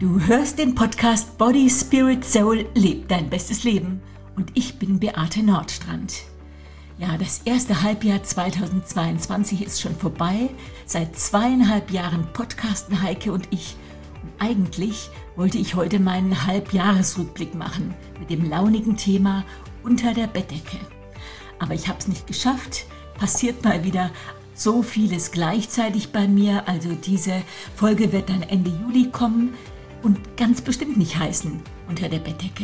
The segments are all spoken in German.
Du hörst den Podcast Body, Spirit, Soul, leb dein bestes Leben und ich bin Beate Nordstrand. Ja, das erste Halbjahr 2022 ist schon vorbei. Seit 2,5 Jahren podcasten Heike und ich. Und eigentlich wollte ich heute meinen Halbjahresrückblick machen mit dem launigen Thema Unter der Bettdecke. Aber ich habe es nicht geschafft. Passiert mal wieder so vieles gleichzeitig bei mir. Also diese Folge wird dann Ende Juli kommen und ganz bestimmt nicht heißen Unter der Bettdecke.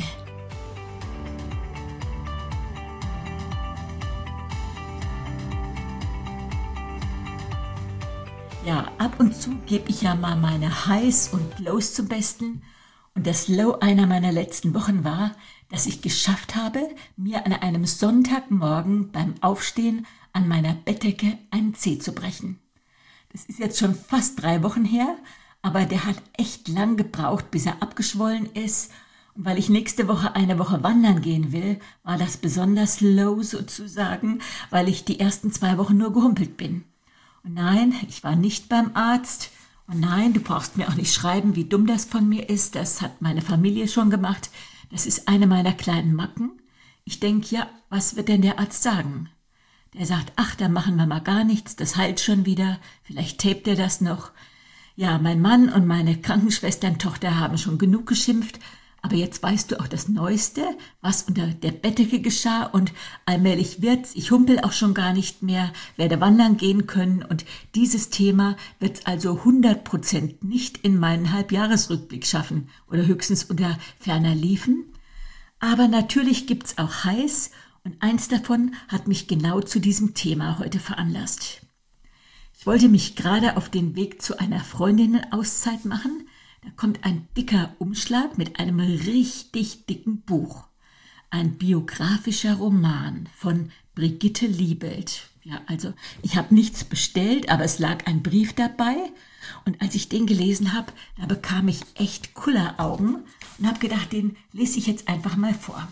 Ja, ab und zu gebe ich ja mal meine Highs und Lows zum Besten. Und das Low einer meiner letzten Wochen war, dass ich geschafft habe, mir an einem Sonntagmorgen beim Aufstehen an meiner Bettdecke einen Zeh zu brechen. Das ist jetzt schon fast 3 Wochen her, aber der hat echt lang gebraucht, bis er abgeschwollen ist. Und weil ich nächste Woche eine Woche wandern gehen will, war das besonders low sozusagen, weil ich die ersten 2 Wochen nur gehumpelt bin. Und nein, ich war nicht beim Arzt. Und nein, du brauchst mir auch nicht schreiben, wie dumm das von mir ist. Das hat meine Familie schon gemacht. Das ist eine meiner kleinen Macken. Ich denke, ja, was wird denn der Arzt sagen? Der sagt, ach, da machen wir mal gar nichts, das heilt schon wieder. Vielleicht tapet er das noch. Ja, mein Mann und meine Krankenschwestern-Tochter haben schon genug geschimpft. Aber jetzt weißt du auch das Neueste, was unter der Bettdecke geschah und allmählich wird's. Ich humpel auch schon gar nicht mehr, werde wandern gehen können und dieses Thema wird's also 100% nicht in meinen Halbjahresrückblick schaffen oder höchstens unter ferner liefen. Aber natürlich gibt's auch Highs und eins davon hat mich genau zu diesem Thema heute veranlasst. Ich wollte mich gerade auf den Weg zu einer Freundinnenauszeit machen. Da kommt ein dicker Umschlag mit einem richtig dicken Buch. Ein biografischer Roman von Brigitte Liebelt. Ja, also ich habe nichts bestellt, aber es lag ein Brief dabei. Und als ich den gelesen habe, da bekam ich echt Kulleraugen und habe gedacht, den lese ich jetzt einfach mal vor.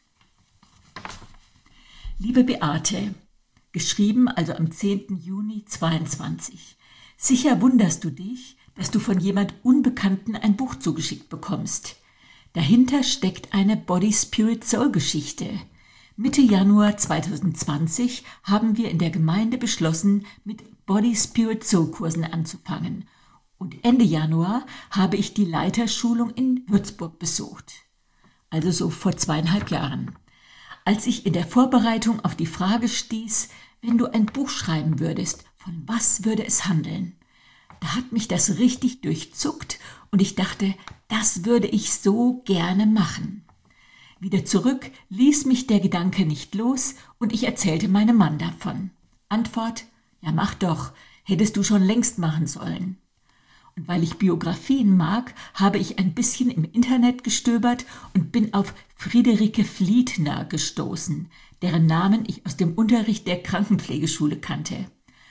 Liebe Beate, geschrieben also am 10. Juni 22. Sicher wunderst du dich, dass du von jemand Unbekannten ein Buch zugeschickt bekommst. Dahinter steckt eine Body-Spirit-Soul-Geschichte. Mitte Januar 2020 haben wir in der Gemeinde beschlossen, mit Body-Spirit-Soul-Kursen anzufangen. Und Ende Januar habe ich die Leiterschulung in Würzburg besucht. Also so vor 2,5 Jahren. Als ich in der Vorbereitung auf die Frage stieß, wenn du ein Buch schreiben würdest, von was würde es handeln? Da hat mich das richtig durchzuckt und ich dachte, das würde ich so gerne machen. Wieder zurück ließ mich der Gedanke nicht los und ich erzählte meinem Mann davon. Antwort, ja mach doch, hättest du schon längst machen sollen. Und weil ich Biografien mag, habe ich ein bisschen im Internet gestöbert und bin auf Friederike Fliedner gestoßen, deren Namen ich aus dem Unterricht der Krankenpflegeschule kannte.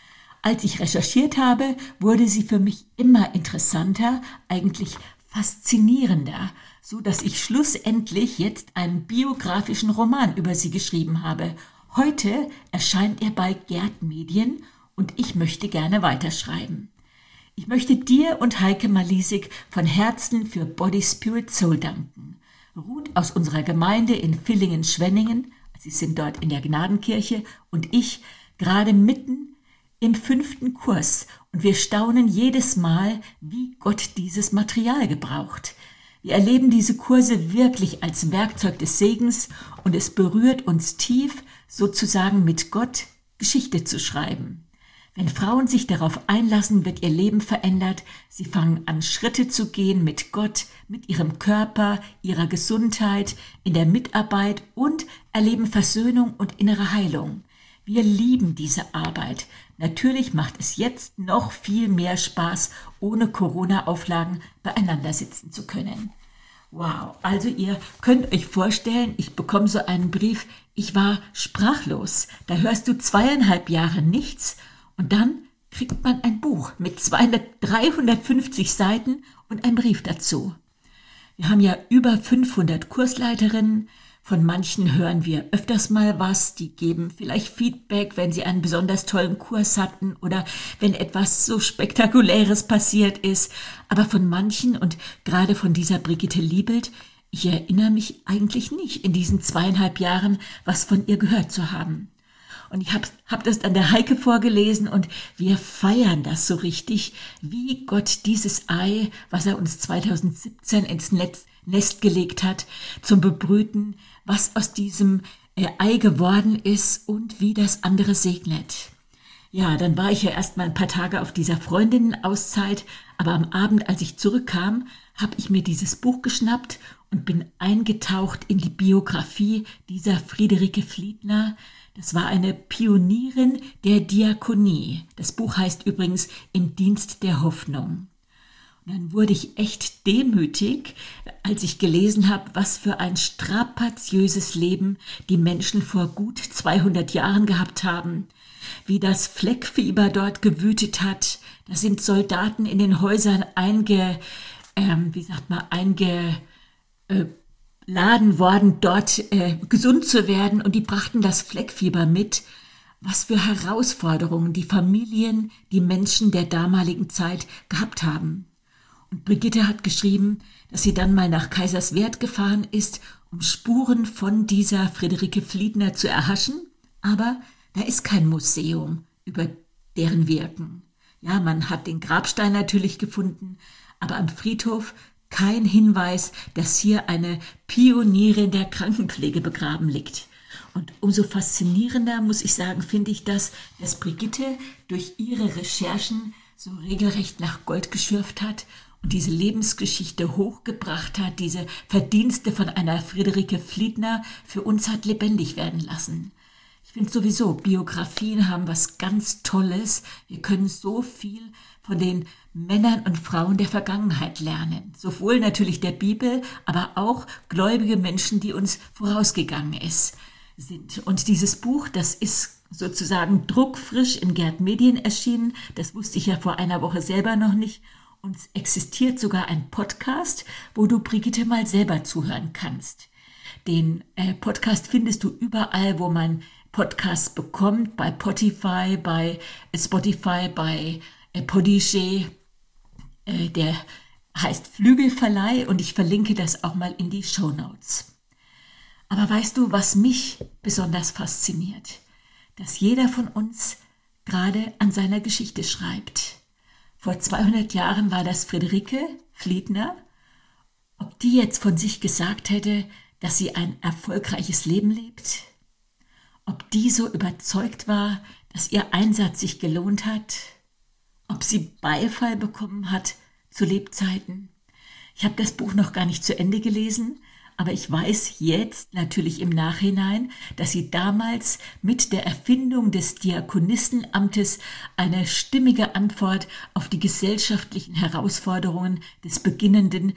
Als ich recherchiert habe, wurde sie für mich immer interessanter, eigentlich faszinierender, so dass ich schlussendlich jetzt einen biografischen Roman über sie geschrieben habe. Heute erscheint er bei Gerd Medien und ich möchte gerne weiterschreiben. Ich möchte dir und Heike Malisig von Herzen für Body, Spirit, Soul danken. Ruth aus unserer Gemeinde in Villingen-Schwenningen, sie sind dort in der Gnadenkirche, und ich gerade mitten im 5. Kurs und wir staunen jedes Mal, wie Gott dieses Material gebraucht. Wir erleben diese Kurse wirklich als Werkzeug des Segens und es berührt uns tief, sozusagen mit Gott Geschichte zu schreiben. Wenn Frauen sich darauf einlassen, wird ihr Leben verändert. Sie fangen an, Schritte zu gehen mit Gott, mit ihrem Körper, ihrer Gesundheit, in der Mitarbeit und erleben Versöhnung und innere Heilung. Wir lieben diese Arbeit. Natürlich macht es jetzt noch viel mehr Spaß, ohne Corona-Auflagen beieinander sitzen zu können. Wow, also ihr könnt euch vorstellen, ich bekomme so einen Brief, ich war sprachlos. Da hörst du 2,5 Jahre nichts und dann kriegt man ein Buch mit 350 Seiten und ein Brief dazu. Wir haben ja über 500 Kursleiterinnen, Von manchen hören wir öfters mal was, die geben vielleicht Feedback, wenn sie einen besonders tollen Kurs hatten oder wenn etwas so Spektakuläres passiert ist. Aber von manchen und gerade von dieser Brigitte Liebelt, ich erinnere mich eigentlich nicht in diesen 2,5 Jahren, was von ihr gehört zu haben. Und ich hab das an der Heike vorgelesen und wir feiern das so richtig, wie Gott dieses Ei, was er uns 2017 ins Nest gelegt hat, zum Bebrüten, was aus diesem Ei geworden ist und wie das andere segnet. Ja, dann war ich ja erst mal ein paar Tage auf dieser Freundinnenauszeit, aber am Abend, als ich zurückkam, habe ich mir dieses Buch geschnappt und bin eingetaucht in die Biografie dieser Friederike Fliedner. Das war eine Pionierin der Diakonie. Das Buch heißt übrigens Im Dienst der Hoffnung. Und dann wurde ich echt demütig, als ich gelesen habe, was für ein strapaziöses Leben die Menschen vor gut 200 Jahren gehabt haben. Wie das Fleckfieber dort gewütet hat. Da sind Soldaten in den Häusern eingeladen worden, dort gesund zu werden, und die brachten das Fleckfieber mit. Was für Herausforderungen die Familien, die Menschen der damaligen Zeit gehabt haben. Und Brigitte hat geschrieben, dass sie dann mal nach Kaiserswerth gefahren ist, um Spuren von dieser Friederike Fliedner zu erhaschen. Aber da ist kein Museum über deren Wirken. Ja, man hat den Grabstein natürlich gefunden, aber am Friedhof kein Hinweis, dass hier eine Pionierin der Krankenpflege begraben liegt. Und umso faszinierender, muss ich sagen, finde ich das, dass Brigitte durch ihre Recherchen so regelrecht nach Gold geschürft hat und diese Lebensgeschichte hochgebracht hat, diese Verdienste von einer Friederike Fliedner für uns hat lebendig werden lassen. Ich finde sowieso, Biografien haben was ganz Tolles. Wir können so viel von den Männern und Frauen der Vergangenheit lernen. Sowohl natürlich der Bibel, aber auch gläubige Menschen, die uns vorausgegangen sind. Und dieses Buch, das ist sozusagen druckfrisch in Gerd Medien erschienen. Das wusste ich ja vor einer Woche selber noch nicht. Und es existiert sogar ein Podcast, wo du Brigitte mal selber zuhören kannst. Den Podcast findest du überall, wo man Podcasts bekommt, bei Spotify, bei Podigy, der heißt Flügelverleih, und ich verlinke das auch mal in die Shownotes. Aber weißt du, was mich besonders fasziniert? Dass jeder von uns gerade an seiner Geschichte schreibt. Vor 200 Jahren war das Friederike Fliedner. Ob die jetzt von sich gesagt hätte, dass sie ein erfolgreiches Leben lebt? Ob die so überzeugt war, dass ihr Einsatz sich gelohnt hat? Ob sie Beifall bekommen hat zu Lebzeiten? Ich habe das Buch noch gar nicht zu Ende gelesen, aber ich weiß jetzt natürlich im Nachhinein, dass sie damals mit der Erfindung des Diakonistenamtes eine stimmige Antwort auf die gesellschaftlichen Herausforderungen des beginnenden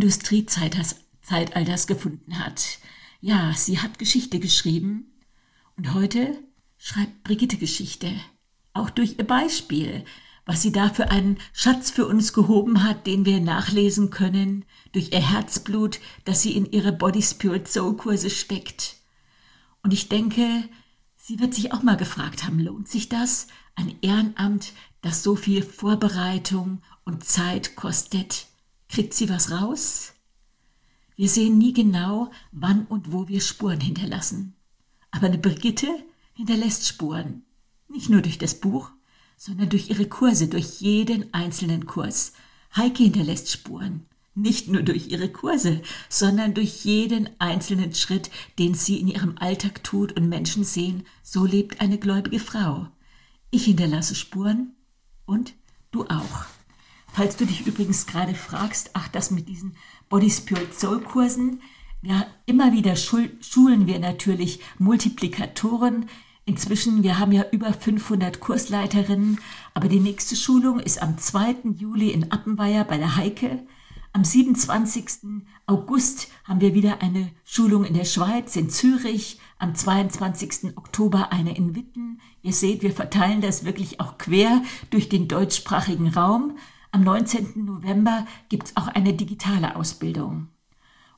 Industriezeitalters gefunden hat. Ja, sie hat Geschichte geschrieben. Und heute schreibt Brigitte Geschichte, auch durch ihr Beispiel, was sie da für einen Schatz für uns gehoben hat, den wir nachlesen können, durch ihr Herzblut, das sie in ihre Body Spirit Soul Kurse steckt. Und ich denke, sie wird sich auch mal gefragt haben, lohnt sich das? Ein Ehrenamt, das so viel Vorbereitung und Zeit kostet, kriegt sie was raus? Wir sehen nie genau, wann und wo wir Spuren hinterlassen. Aber eine Brigitte hinterlässt Spuren. Nicht nur durch das Buch, sondern durch ihre Kurse, durch jeden einzelnen Kurs. Heike hinterlässt Spuren. Nicht nur durch ihre Kurse, sondern durch jeden einzelnen Schritt, den sie in ihrem Alltag tut und Menschen sehen, so lebt eine gläubige Frau. Ich hinterlasse Spuren und du auch. Falls du dich übrigens gerade fragst, das mit diesen Body Spirit Soul Kursen, ja, immer wieder schulen wir natürlich Multiplikatoren. Inzwischen, wir haben ja über 500 Kursleiterinnen, aber die nächste Schulung ist am 2. Juli in Appenweier bei der Heike. Am 27. August haben wir wieder eine Schulung in der Schweiz, in Zürich. Am 22. Oktober eine in Witten. Ihr seht, wir verteilen das wirklich auch quer durch den deutschsprachigen Raum. Am 19. November gibt es auch eine digitale Ausbildung.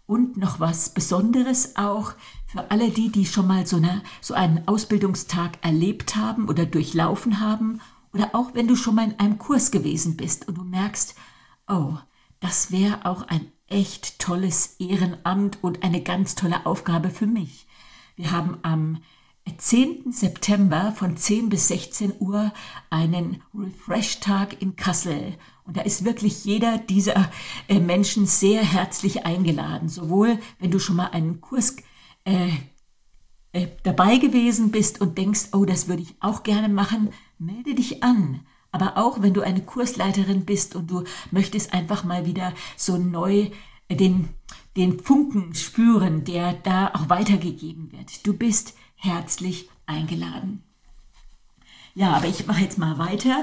Und noch was Besonderes auch für alle die schon mal so einen Ausbildungstag erlebt haben oder durchlaufen haben oder auch wenn du schon mal in einem Kurs gewesen bist und du merkst, oh, das wäre auch ein echt tolles Ehrenamt und eine ganz tolle Aufgabe für mich. Wir haben am 10. September von 10 bis 16 Uhr einen Refresh-Tag in Kassel. Und da ist wirklich jeder dieser Menschen sehr herzlich eingeladen. Sowohl, wenn du schon mal einen Kurs dabei gewesen bist und denkst, oh, das würde ich auch gerne machen, melde dich an. Aber auch, wenn du eine Kursleiterin bist und du möchtest einfach mal wieder so neu den Funken spüren, der da auch weitergegeben wird. Du bist herzlich eingeladen. Ja, aber ich mache jetzt mal weiter.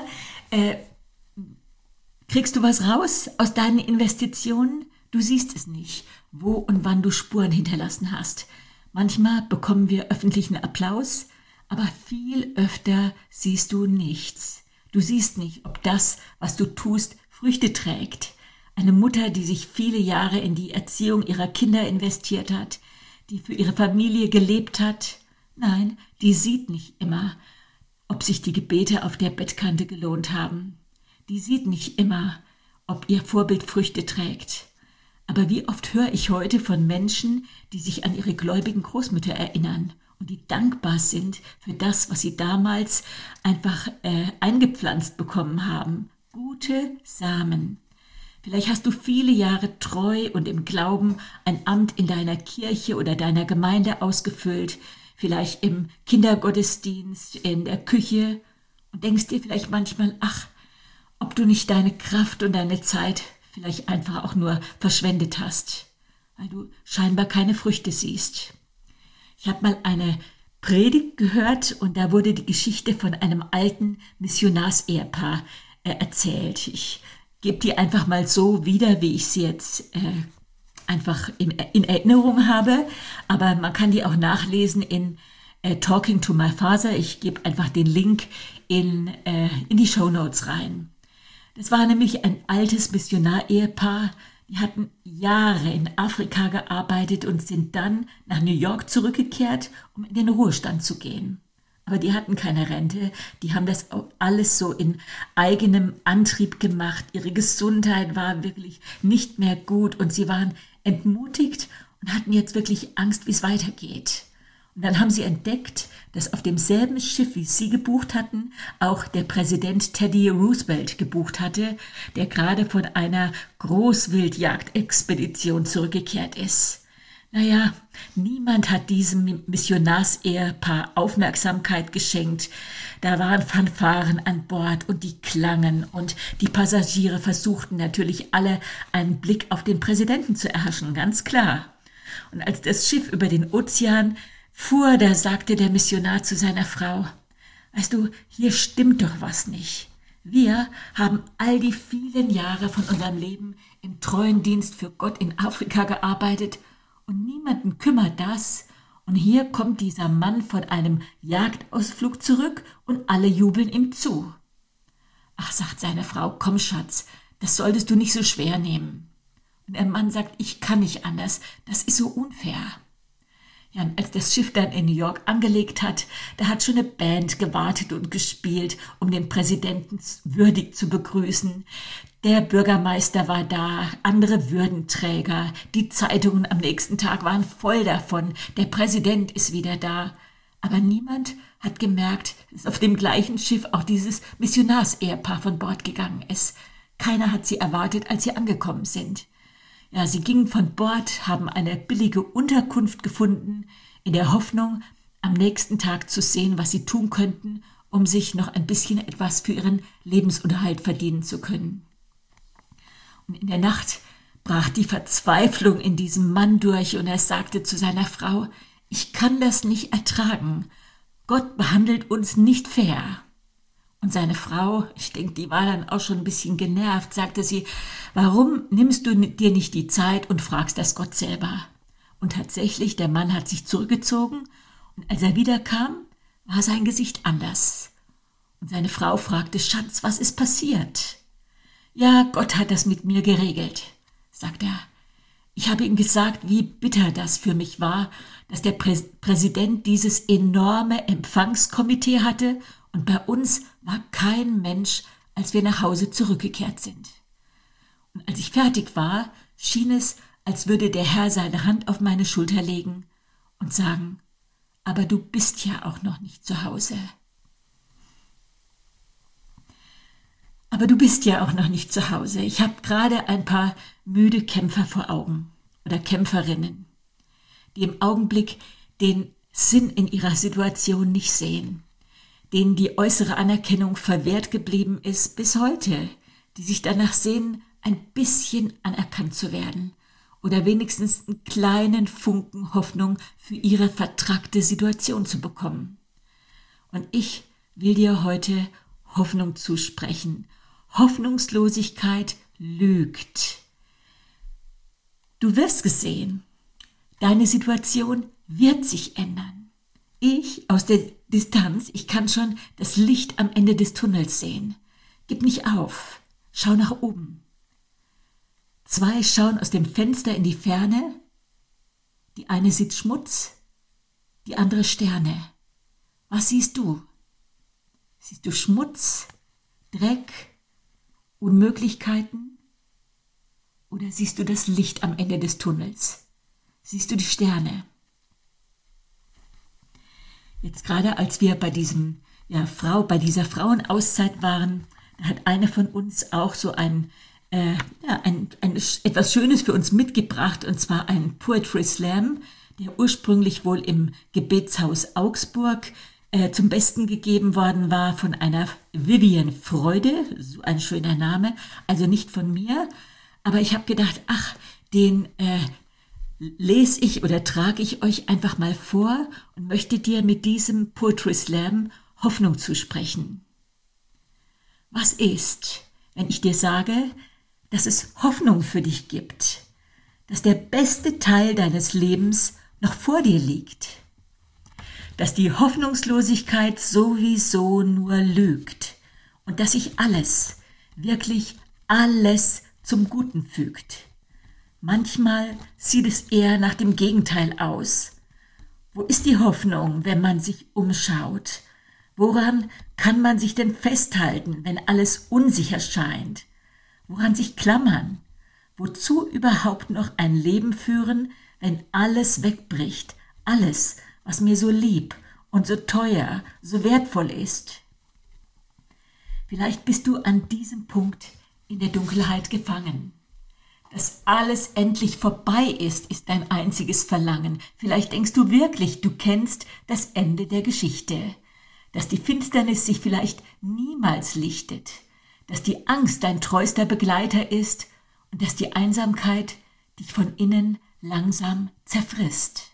Kriegst du was raus aus deinen Investitionen? Du siehst es nicht, wo und wann du Spuren hinterlassen hast. Manchmal bekommen wir öffentlichen Applaus, aber viel öfter siehst du nichts. Du siehst nicht, ob das, was du tust, Früchte trägt. Eine Mutter, die sich viele Jahre in die Erziehung ihrer Kinder investiert hat, die für ihre Familie gelebt hat, nein, die sieht nicht immer, ob sich die Gebete auf der Bettkante gelohnt haben. Die sieht nicht immer, ob ihr Vorbild Früchte trägt. Aber wie oft höre ich heute von Menschen, die sich an ihre gläubigen Großmütter erinnern und die dankbar sind für das, was sie damals einfach eingepflanzt bekommen haben. Gute Samen. Vielleicht hast du viele Jahre treu und im Glauben ein Amt in deiner Kirche oder deiner Gemeinde ausgefüllt, vielleicht im Kindergottesdienst, in der Küche und denkst dir vielleicht manchmal, ach, ob du nicht deine Kraft und deine Zeit vielleicht einfach auch nur verschwendet hast, weil du scheinbar keine Früchte siehst. Ich habe mal eine Predigt gehört und da wurde die Geschichte von einem alten Missionarsehepaar erzählt. Ich gebe die einfach mal so wieder, wie ich sie jetzt einfach in Erinnerung habe, aber man kann die auch nachlesen in Talking to My Father. Ich gebe einfach den Link in die Shownotes rein. Das war nämlich ein altes Missionar-Ehepaar, die hatten Jahre in Afrika gearbeitet und sind dann nach New York zurückgekehrt, um in den Ruhestand zu gehen. Aber die hatten keine Rente, die haben das alles so in eigenem Antrieb gemacht. Ihre Gesundheit war wirklich nicht mehr gut und sie waren entmutigt und hatten jetzt wirklich Angst, wie es weitergeht. Und dann haben sie entdeckt, dass auf demselben Schiff, wie sie gebucht hatten, auch der Präsident Teddy Roosevelt gebucht hatte, der gerade von einer Großwildjagdexpedition zurückgekehrt ist. Naja, niemand hat diesem Missionarsehepaar Aufmerksamkeit geschenkt. Da waren Fanfaren an Bord und die klangen und die Passagiere versuchten natürlich alle einen Blick auf den Präsidenten zu erhaschen, ganz klar. Und als das Schiff über den Ozean fuhr, da sagte der Missionar zu seiner Frau, weißt du, hier stimmt doch was nicht. Wir haben all die vielen Jahre von unserem Leben im treuen Dienst für Gott in Afrika gearbeitet und niemanden kümmert das. Und hier kommt dieser Mann von einem Jagdausflug zurück und alle jubeln ihm zu. Ach, sagt seine Frau, komm Schatz, das solltest du nicht so schwer nehmen. Und der Mann sagt, ich kann nicht anders, das ist so unfair. Ja, und als das Schiff dann in New York angelegt hat, da hat schon eine Band gewartet und gespielt, um den Präsidenten würdig zu begrüßen. Der Bürgermeister war da, andere Würdenträger, die Zeitungen am nächsten Tag waren voll davon, der Präsident ist wieder da. Aber niemand hat gemerkt, dass auf dem gleichen Schiff auch dieses Missionarsehepaar von Bord gegangen ist. Keiner hat sie erwartet, als sie angekommen sind. Ja, sie gingen von Bord, haben eine billige Unterkunft gefunden, in der Hoffnung, am nächsten Tag zu sehen, was sie tun könnten, um sich noch ein bisschen etwas für ihren Lebensunterhalt verdienen zu können. Und in der Nacht brach die Verzweiflung in diesem Mann durch und er sagte zu seiner Frau, ich kann das nicht ertragen. Gott behandelt uns nicht fair. Und seine Frau, ich denke, die war dann auch schon ein bisschen genervt, sagte sie, warum nimmst du dir nicht die Zeit und fragst das Gott selber? Und tatsächlich, der Mann hat sich zurückgezogen und als er wiederkam, war sein Gesicht anders. Und seine Frau fragte, Schatz, was ist passiert? Ja, Gott hat das mit mir geregelt, sagt er. Ich habe ihm gesagt, wie bitter das für mich war, dass der Präsident dieses enorme Empfangskomitee hatte und bei uns war kein Mensch, als wir nach Hause zurückgekehrt sind. Und als ich fertig war, schien es, als würde der Herr seine Hand auf meine Schulter legen und sagen, aber du bist ja auch noch nicht zu Hause. Aber du bist ja auch noch nicht zu Hause. Ich habe gerade ein paar müde Kämpfer vor Augen oder Kämpferinnen, die im Augenblick den Sinn in ihrer Situation nicht sehen, denen die äußere Anerkennung verwehrt geblieben ist bis heute, die sich danach sehnen, ein bisschen anerkannt zu werden oder wenigstens einen kleinen Funken Hoffnung für ihre vertrackte Situation zu bekommen. Und ich will dir heute Hoffnung zusprechen. Hoffnungslosigkeit lügt. Du wirst es sehen. Deine Situation wird sich ändern. Ich aus der Distanz, ich kann schon das Licht am Ende des Tunnels sehen. Gib nicht auf. Schau nach oben. 2 schauen aus dem Fenster in die Ferne. Die eine sieht Schmutz, die andere Sterne. Was siehst du? Siehst du Schmutz, Dreck, Unmöglichkeiten? Oder siehst du das Licht am Ende des Tunnels? Siehst du die Sterne? Jetzt gerade als wir bei dieser Frauenauszeit waren, da hat eine von uns auch so ein etwas Schönes für uns mitgebracht, und zwar ein Poetry Slam, der ursprünglich wohl im Gebetshaus Augsburg zum Besten gegeben worden war von einer Vivian Freude, so ein schöner Name, also nicht von mir, aber ich habe gedacht, den lese ich oder trage ich euch einfach mal vor und möchte dir mit diesem Poetry Slam Hoffnung zusprechen. Was ist, wenn ich dir sage, dass es Hoffnung für dich gibt, dass der beste Teil deines Lebens noch vor dir liegt, dass die Hoffnungslosigkeit sowieso nur lügt und dass sich alles, wirklich alles zum Guten fügt. Manchmal sieht es eher nach dem Gegenteil aus. Wo ist die Hoffnung, wenn man sich umschaut? Woran kann man sich denn festhalten, wenn alles unsicher scheint? Woran sich klammern? Wozu überhaupt noch ein Leben führen, wenn alles wegbricht? Alles, was mir so lieb und so teuer, so wertvoll ist. Vielleicht bist du an diesem Punkt in der Dunkelheit gefangen. Dass alles endlich vorbei ist dein einziges Verlangen. Vielleicht denkst du wirklich, du kennst das Ende der Geschichte. Dass die Finsternis sich vielleicht niemals lichtet. Dass die Angst dein treuster Begleiter ist und dass die Einsamkeit dich von innen langsam zerfrisst.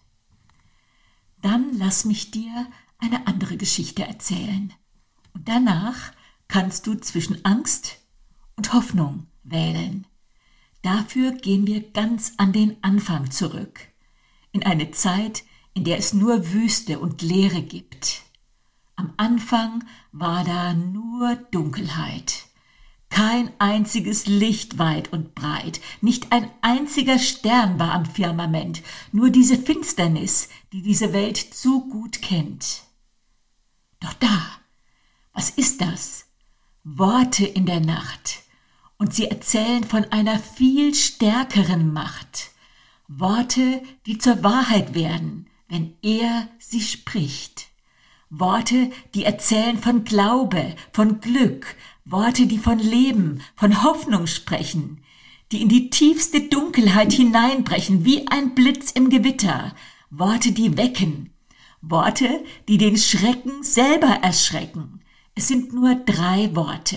Dann lass mich dir eine andere Geschichte erzählen. Und danach kannst du zwischen Angst und Hoffnung wählen. Dafür gehen wir ganz an den Anfang zurück, in eine Zeit, in der es nur Wüste und Leere gibt. Am Anfang war da nur Dunkelheit. Kein einziges Licht weit und breit, nicht ein einziger Stern war am Firmament, nur diese Finsternis, die diese Welt zu gut kennt. Doch da, was ist das? Worte in der Nacht, und sie erzählen von einer viel stärkeren Macht. Worte, die zur Wahrheit werden, wenn er sie spricht. Worte, die erzählen von Glaube, von Glück, Worte, die von Leben, von Hoffnung sprechen, die in die tiefste Dunkelheit hineinbrechen, wie ein Blitz im Gewitter. Worte, die wecken. Worte, die den Schrecken selber erschrecken. Es sind nur 3 Worte.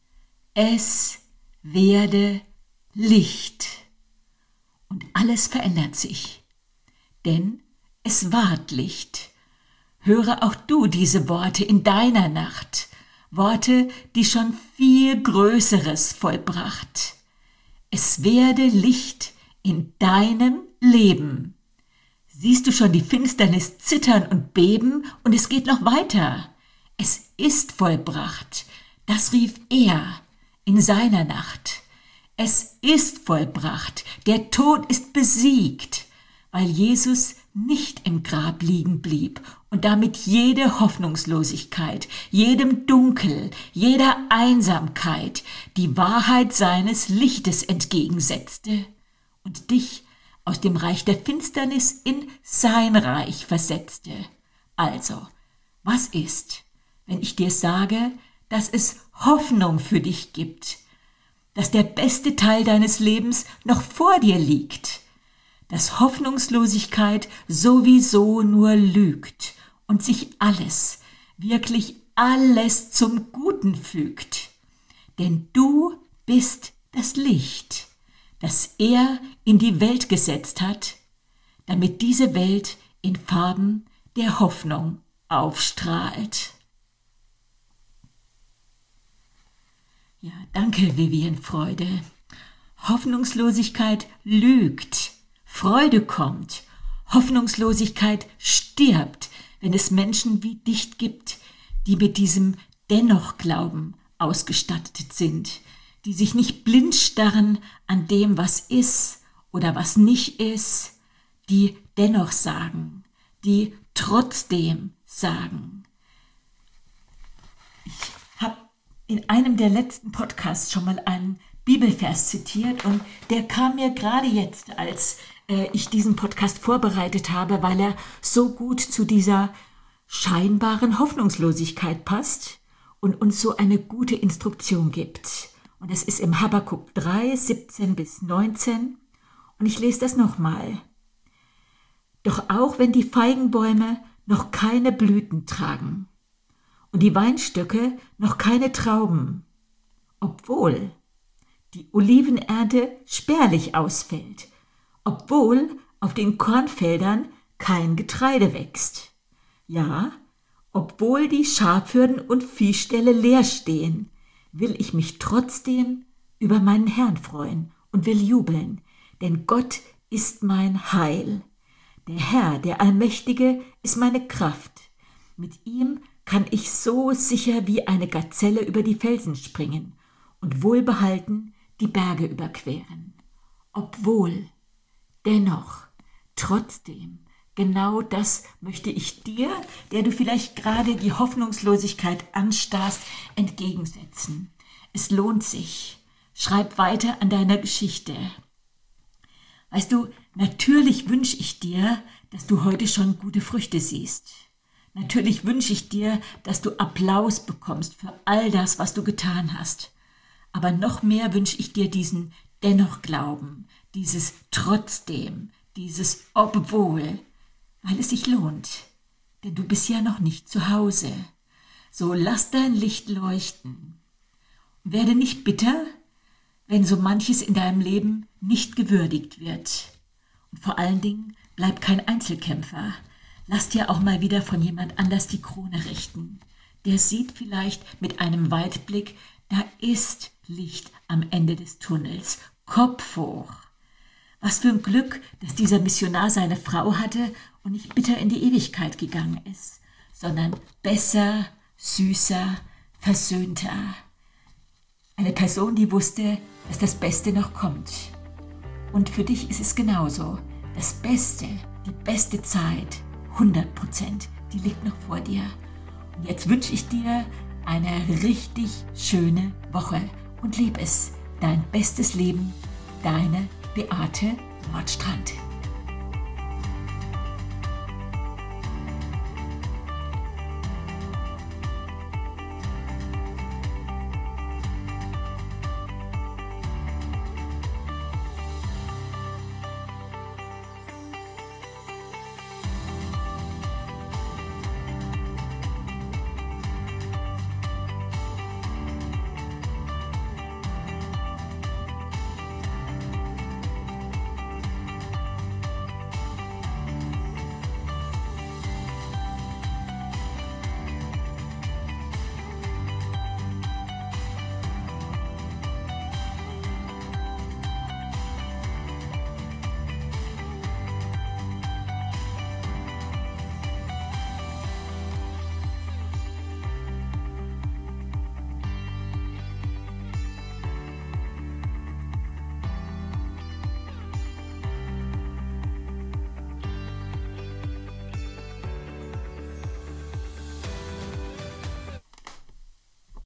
Es werde Licht. Und alles verändert sich. Denn es ward Licht. Höre auch du diese Worte in deiner Nacht. Worte, die schon viel Größeres vollbracht. Es werde Licht in deinem Leben. Siehst du schon die Finsternis zittern und beben, und es geht noch weiter. Es ist vollbracht. Das rief er in seiner Nacht. Es ist vollbracht. Der Tod ist besiegt, weil Jesus nicht im Grab liegen blieb und damit jede Hoffnungslosigkeit, jedem Dunkel, jeder Einsamkeit die Wahrheit seines Lichtes entgegensetzte und dich aus dem Reich der Finsternis in sein Reich versetzte. Also, was ist, wenn ich dir sage, dass es Hoffnung für dich gibt, dass der beste Teil deines Lebens noch vor dir liegt, dass Hoffnungslosigkeit sowieso nur lügt und sich alles, wirklich alles zum Guten fügt. Denn du bist das Licht, das er in die Welt gesetzt hat, damit diese Welt in Farben der Hoffnung aufstrahlt. Ja, danke, Vivian Freude. Hoffnungslosigkeit lügt. Freude kommt. Hoffnungslosigkeit stirbt, wenn es Menschen wie dich gibt, die mit diesem Dennoch-Glauben ausgestattet sind, die sich nicht blind starren an dem, was ist oder was nicht ist, die dennoch sagen, die trotzdem sagen. Ich habe in einem der letzten Podcasts schon mal einen Bibelvers zitiert und der kam mir gerade jetzt, als ich diesen Podcast vorbereitet habe, weil er so gut zu dieser scheinbaren Hoffnungslosigkeit passt und uns so eine gute Instruktion gibt. Und es ist im Habakuk 3, 17 bis 19 und ich lese das nochmal. Doch auch wenn die Feigenbäume noch keine Blüten tragen und die Weinstöcke noch keine Trauben, obwohl die Olivenernte spärlich ausfällt, obwohl auf den Kornfeldern kein Getreide wächst. Ja, obwohl die Schafhürden und Viehställe leer stehen, will ich mich trotzdem über meinen Herrn freuen und will jubeln, denn Gott ist mein Heil. Der Herr, der Allmächtige, ist meine Kraft. Mit ihm kann ich so sicher wie eine Gazelle über die Felsen springen und wohlbehalten die Berge überqueren. Obwohl, dennoch, trotzdem, genau das möchte ich dir, der du vielleicht gerade die Hoffnungslosigkeit anstarrst, entgegensetzen. Es lohnt sich. Schreib weiter an deiner Geschichte. Weißt du, natürlich wünsche ich dir, dass du heute schon gute Früchte siehst. Natürlich wünsche ich dir, dass du Applaus bekommst für all das, was du getan hast. Aber noch mehr wünsche ich dir diesen Dennoch-Glauben, dieses Trotzdem, dieses Obwohl, weil es sich lohnt. Denn du bist ja noch nicht zu Hause. So lass dein Licht leuchten. Werde nicht bitter, wenn so manches in deinem Leben nicht gewürdigt wird. Und vor allen Dingen bleib kein Einzelkämpfer. Lass dir auch mal wieder von jemand anders die Krone richten. Der sieht vielleicht mit einem Weitblick, da ist Licht am Ende des Tunnels. Kopf hoch. Was für ein Glück, dass dieser Missionar seine Frau hatte und nicht bitter in die Ewigkeit gegangen ist, sondern besser, süßer, versöhnter. Eine Person, die wusste, dass das Beste noch kommt. Und für dich ist es genauso. Das Beste, die beste Zeit, 100%, die liegt noch vor dir. Und jetzt wünsche ich dir eine richtig schöne Woche und leb es. Dein bestes Leben, deine Beate Nordstrand.